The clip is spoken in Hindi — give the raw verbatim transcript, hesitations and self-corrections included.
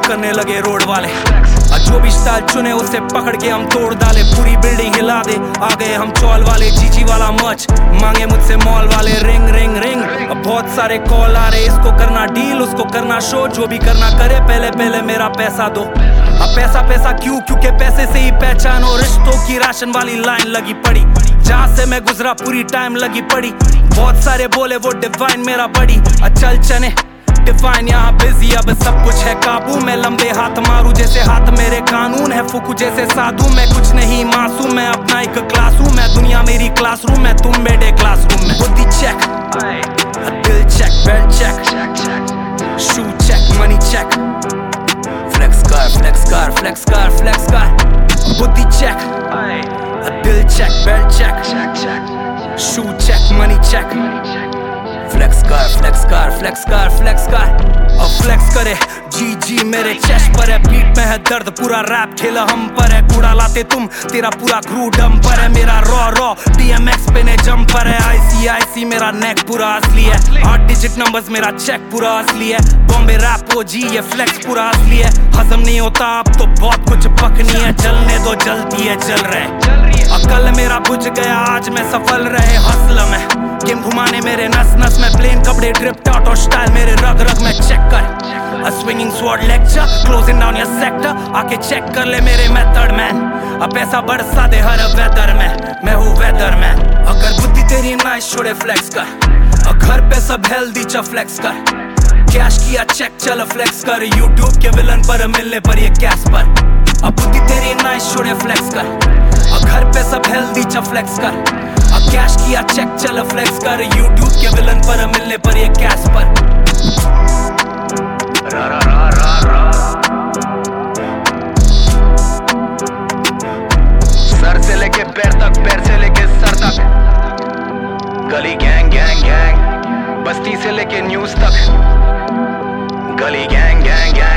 बात करने लगे रोड वाले। और जो भी स्टाइल चुने उसे पकड़ के हम तोड़ डाले, पूरी बिल्डिंग हिला दे। आ गए हम चौल वाले, जीजी वाला मच मांगे मुझसे मॉल वाले। रिंग रिंग रिंग अब बहुत सारे कॉल आ रहे, इसको करना डील उसको करना शो, जो भी करना करे पहले पहले मेरा पैसा दो। अब पैसा पैसा क्यों, क्योंकि पैसे से ही पहचान हो। रिश्तों की राशन वाली लाइन लगी पड़ी, जहाँ से मैं गुजरा पूरी टाइम लगी पड़ी। बहुत सारे बोले वो डिवाइन मेरा बड़ी, अचल चने डिफाइन यहाँ बिजी, अब सब कुछ है काबू। मैं लंबे हाथ मारू जैसे हाथ मेरे कानून है, फुकू जैसे साधु। मैं कुछ नहीं मासूम, मैं अपना एक क्लास हूँ। मैं दुनिया मेरी क्लासरूम, मैं तुम मेरे क्लासरूम में। बुद्धि चेक, दिल check, belt check, shoe check, money check, flex कर फ्लेक्स कर फ्लेक्स कर फ्लेक्स कर। बुद्धि चेक, दिल check, belt check, shoe check, money check, flex कर फ्लेक्स कर फ्लेक्स कर फ्लेक्स कर। अब फ्लेक्स करे जी जी मेरे चेस्ट पर है, बीट में है दर्द, पूरा रैप खेला हम पर है। कूड़ा लाते तुम, तेरा पूरा क्रू डम पर है। मेरा रॉ रॉ डीएमएक्स पे ने जंप पर है। आईसी आईसी मेरा नेक पूरा असली है, आठ डिजिट नंबर्स मेरा चेक पूरा असली है। बॉम्बे रैप ओजी ये फ्लेक्स पूरा असली है। हजम नहीं होता अब तो बहुत कुछ पकनी है, जलने दो जलती है जल रहे। अकल मेरा बुझ गया आज मैं सफल रहे हसल में, गेम घुमाने मेरे नस नस में। प्लेन कपड़े ड्रिप आउट और स्टाइल मेरे रग रग में। चेक कर A swinging sword lecture, closing down your sector. आके चेक कर ले मेरे मेथड मैन, अब पैसा बरसा दे हर वेदर में, मैं हूँ वेदर मैन। अगर बुद्धि तेरी नाइस छोड़े फ्लेक्स कर, और घर पे सब हेल्दी चा फ्लेक्स कर। कैश किया चेक चल फ्लेक्स कर, यूट्यूब के विलन पर मिलने पर ये कैश पर। अब बुद्धि तेरी नाइस छोड़े फ्लेक्स कर, और घर पे सब हेल्दी चा फ्लेक्स कर। और कैश किया चेक चल फ्लेक्स कर, यूट्यूब के विलन पर मिलने पर ये कैश पर। रा रा रा रा रा। सर से लेके पैर तक, पैर से लेके सर तक, गली गैंग गैंग गैंग, बस्ती से लेके न्यूज तक, गली गैंग गैंग गैंग।